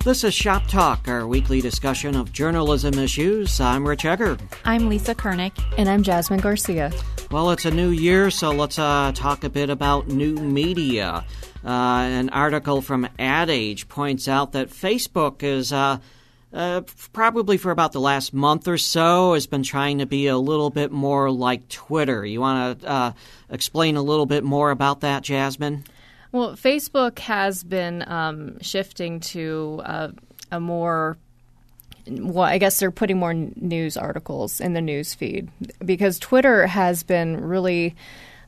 This is Shop Talk, our weekly discussion of journalism issues. I'm Rich Egger. I'm Lisa Kernick. And I'm Jasmine Garcia. Well, it's a new year, so let's talk a bit about new media. An article from Ad Age points out that Facebook is probably for about the last month or so has been trying to be a little bit more like Twitter. You want to explain a little bit more about that, Jasmine? Well, Facebook has been shifting to a more, well, I guess they're putting more news articles in the news feed because Twitter has been really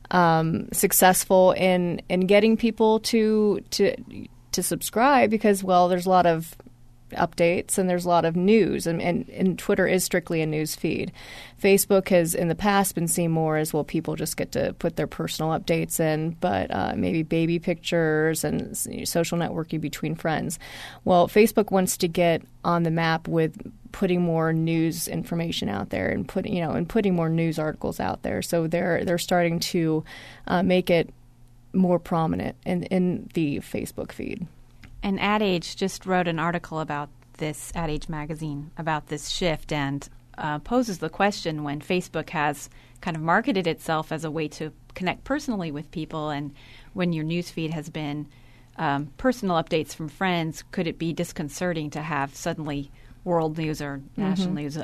successful in getting people to subscribe because, well, there's a lot of updates and there's a lot of news and Twitter is strictly a news feed. Facebook has in the past been seen more as, well, people just get to put their personal updates in, but maybe baby pictures and social networking between friends. Well, Facebook wants to get on the map with putting more news information out there and putting more news articles out there. So they're starting to make it more prominent in the Facebook feed. And Ad Age just wrote an article about this, Ad Age magazine, about this shift and poses the question when Facebook has kind of marketed itself as a way to connect personally with people, and when your newsfeed has been personal updates from friends, could it be disconcerting to have suddenly world news or national news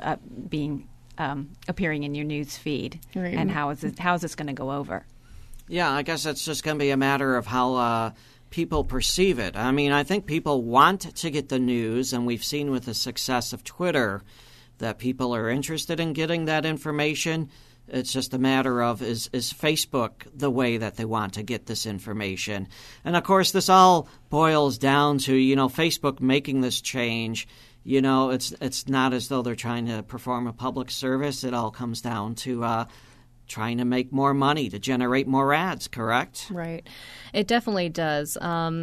appearing in your news feed? Right. And how is this going to go over? Yeah, I guess it's just going to be a matter of how people perceive it. I mean, I think people want to get the news, and we've seen with the success of Twitter that people are interested in getting that information. It's just a matter of is Facebook the way that they want to get this information? And, of course, this all boils down to, Facebook making this change. It's not as though they're trying to perform a public service. It all comes down to trying to make more money to generate more ads, correct? Right. It definitely does.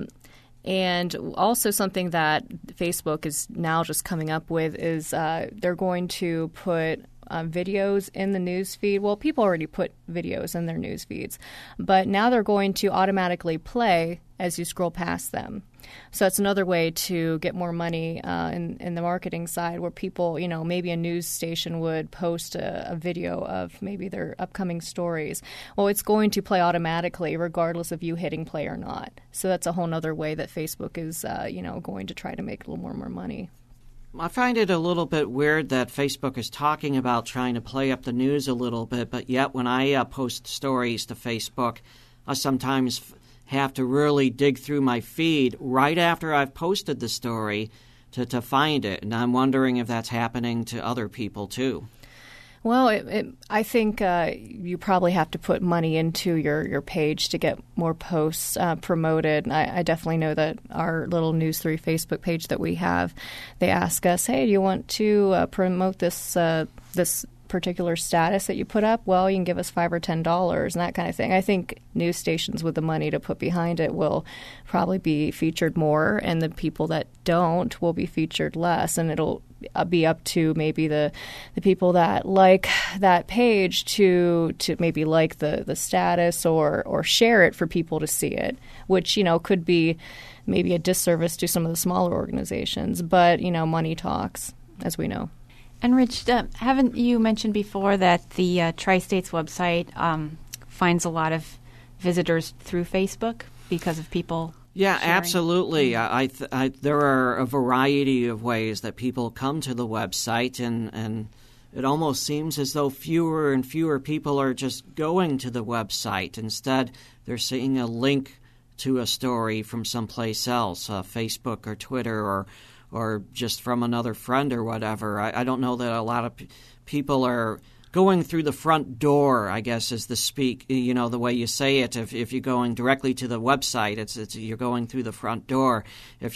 And also something that Facebook is now just coming up with is they're going to put videos in the news feed. Well, people already put videos in their news feeds, but now they're going to automatically play as you scroll past them. So that's another way to get more money in the marketing side, where people, maybe a news station would post a video of maybe their upcoming stories. Well, it's going to play automatically regardless of you hitting play or not. So that's a whole other way that Facebook is, going to try to make a little more money. I find it a little bit weird that Facebook is talking about trying to play up the news a little bit, but yet when I post stories to Facebook, I sometimes have to really dig through my feed right after I've posted the story to find it. And I'm wondering if that's happening to other people too. Well, I think you probably have to put money into your page to get more posts promoted. I definitely know that our little News 3 Facebook page that we have, they ask us, hey, do you want to promote this particular status that you put up? Well, you can give us $5 or $10 and that kind of thing. I think news stations with the money to put behind it will probably be featured more, and the people that don't will be featured less, and it'll be up to maybe the people that like that page to maybe like the status or share it for people to see it, which could be maybe a disservice to some of the smaller organizations, but money talks, as we know. And Rich, haven't you mentioned before that the Tri-States website finds a lot of visitors through Facebook because of people Yeah, sharing? Absolutely. There are a variety of ways that people come to the website, and it almost seems as though fewer and fewer people are just going to the website. Instead, they're seeing a link to a story from someplace else, Facebook or Twitter or just from another friend or whatever. I don't know that a lot of people are going through the front door, I guess, is the way you say it. If you're going directly to the website, it's you're going through the front door. If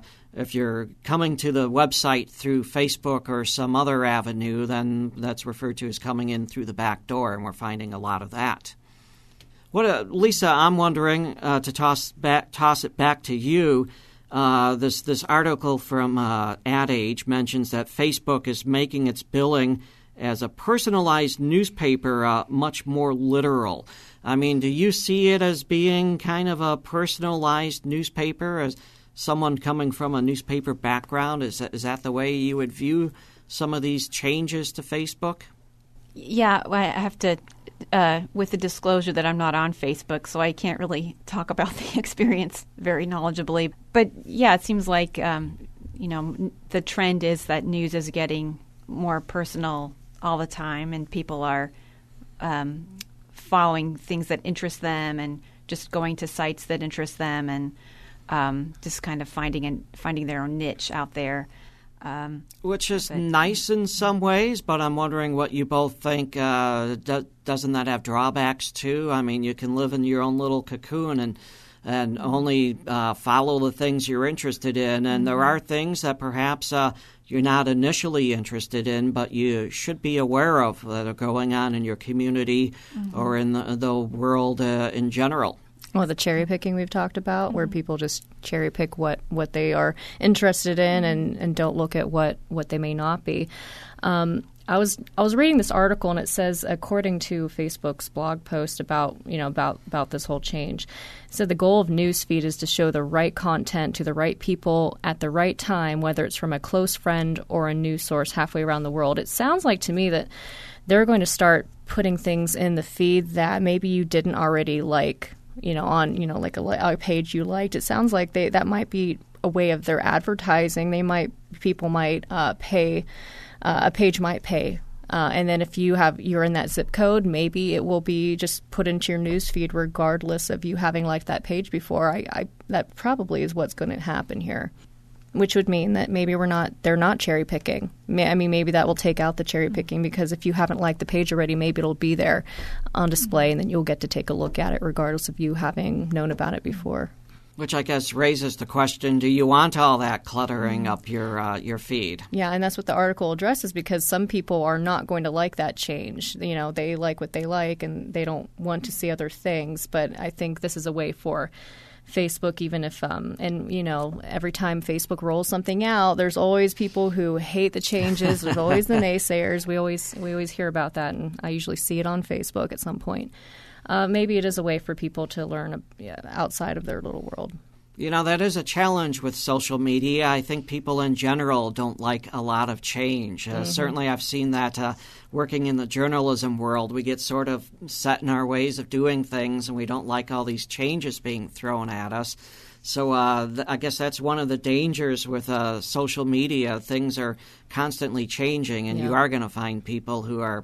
you're coming to the website through Facebook or some other avenue, then that's referred to as coming in through the back door, and we're finding a lot of that. Lisa, I'm wondering to toss it back to you. This article from Ad Age mentions that Facebook is making its billing as a personalized newspaper much more literal. I mean, do you see it as being kind of a personalized newspaper, as someone coming from a newspaper background, is that the way you would view some of these changes to Facebook? Yeah, I have to, with the disclosure that I'm not on Facebook, so I can't really talk about the experience very knowledgeably. But yeah, it seems like, the trend is that news is getting more personal all the time, and people are following things that interest them and just going to sites that interest them, and just kind of finding their own niche out there. Which is nice in some ways, but I'm wondering what you both think. Doesn't that have drawbacks too? I mean, you can live in your own little cocoon and only follow the things you're interested in. And there are things that perhaps you're not initially interested in, but you should be aware of that are going on in your community or in the world in general. Well, the cherry picking we've talked about, where people just cherry pick what they are interested in and don't look at what they may not be. I was reading this article, and it says, according to Facebook's blog post about this whole change, it said the goal of Newsfeed is to show the right content to the right people at the right time, whether it's from a close friend or a news source halfway around the world. It sounds like to me that they're going to start putting things in the feed that maybe you didn't already like. On like a page you liked. It sounds like that might be a way of their advertising. People might pay. A page might pay, and then if you're in that zip code, maybe it will be just put into your news feed regardless of you having liked that page before. That probably is what's going to happen here, which would mean that maybe they're not cherry picking. I mean, maybe that will take out the cherry picking, because if you haven't liked the page already, maybe it'll be there on display, and then you'll get to take a look at it regardless of you having known about it before. Which I guess raises the question, do you want all that cluttering up your feed? Yeah, and that's what the article addresses, because some people are not going to like that change. They like what they like, and they don't want to see other things. But I think this is a way for Facebook, even if every time Facebook rolls something out, there's always people who hate the changes. There's always the naysayers. We always hear about that, and I usually see it on Facebook at some point. Maybe it is a way for people to learn outside of their little world. That is a challenge with social media. I think people in general don't like a lot of change. Certainly I've seen that working in the journalism world. We get sort of set in our ways of doing things, and we don't like all these changes being thrown at us. So I guess that's one of the dangers with social media. Things are constantly changing, and you are going to find people who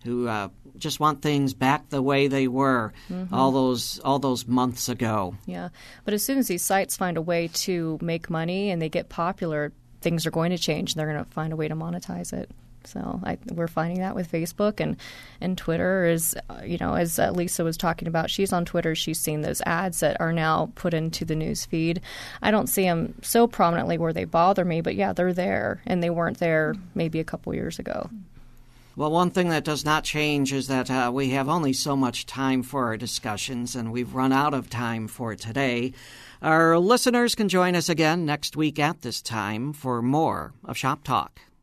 just want things back the way they were all those months ago. Yeah, but as soon as these sites find a way to make money and they get popular, things are going to change. They're going to find a way to monetize it. So we're finding that with Facebook and Twitter is, as Lisa was talking about, she's on Twitter. She's seen those ads that are now put into the news feed. I don't see them so prominently where they bother me, but yeah, they're there, and they weren't there maybe a couple years ago. Well, one thing that does not change is that we have only so much time for our discussions, and we've run out of time for today. Our listeners can join us again next week at this time for more of Shop Talk.